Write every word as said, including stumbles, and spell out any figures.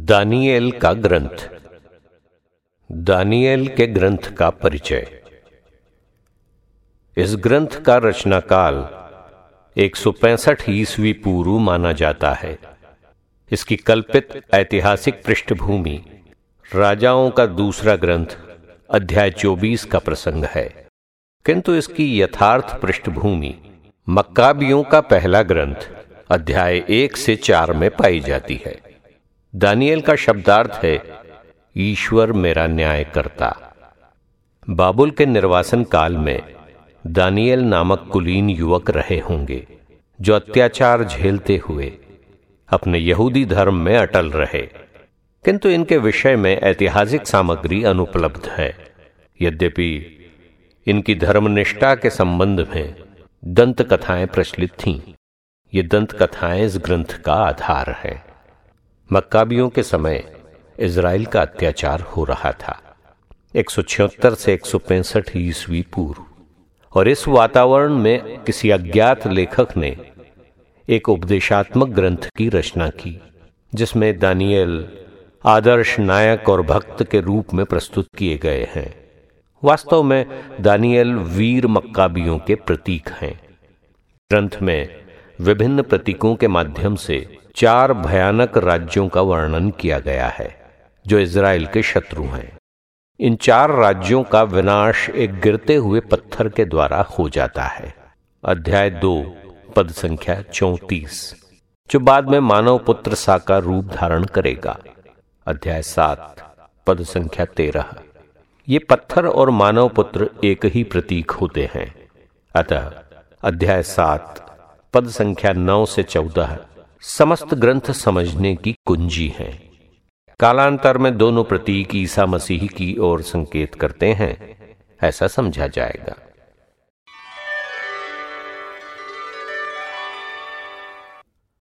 Daniel का ग्रंथ। Daniel के ग्रंथ का परिचय। इस ग्रंथ का रचना काल एक सौ पैंसठ ईस्वी पूर्व माना जाता है। इसकी कल्पित ऐतिहासिक पृष्ठभूमि राजाओं का दूसरा ग्रंथ अध्याय चौबीस का प्रसंग है, किंतु इसकी यथार्थ पृष्ठभूमि मक्काबियों का पहला ग्रंथ अध्याय एक से चार में पाई जाती है। दानिएल का शब्दार्थ है ईश्वर मेरा न्याय करता। बाबुल के निर्वासन काल में दानिएल नामक कुलीन युवक रहे होंगे, जो अत्याचार झेलते हुए अपने यहूदी धर्म में अटल रहे, किंतु इनके विषय में ऐतिहासिक सामग्री अनुपलब्ध है। यद्यपि इनकी धर्मनिष्ठा के संबंध में दंत कथाएं प्रचलित थीं। ये दंत कथाएं इस ग्रंथ का आधार है। मक्काबियों के समय इजराइल का अत्याचार हो रहा था, एक सौ छिहत्तर से एक सौ पैंसठ ईस्वी पूर्व, और इस वातावरण में किसी अज्ञात लेखक ने एक उपदेशात्मक ग्रंथ की रचना की, जिसमें दानिएल आदर्श नायक और भक्त के रूप में प्रस्तुत किए गए हैं। वास्तव में दानिएल वीर मक्काबियों के प्रतीक हैं। ग्रंथ में विभिन्न प्रतीकों के माध्यम से चार भयानक राज्यों का वर्णन किया गया है, जो इजराइल के शत्रु हैं। इन चार राज्यों का विनाश एक गिरते हुए पत्थर के द्वारा हो जाता है। अध्याय दो पद संख्या चौंतीस, जो बाद में मानव पुत्र सा का रूप धारण करेगा। अध्याय सात पद संख्या तेरह। ये पत्थर और मानव पुत्र एक ही प्रतीक होते हैं। अतः अध्याय सात पद संख्या नौ से चौदह समस्त ग्रंथ समझने की कुंजी है। कालांतर में दोनों प्रतीक ईसा मसीह की ओर संकेत करते हैं, ऐसा समझा जाएगा।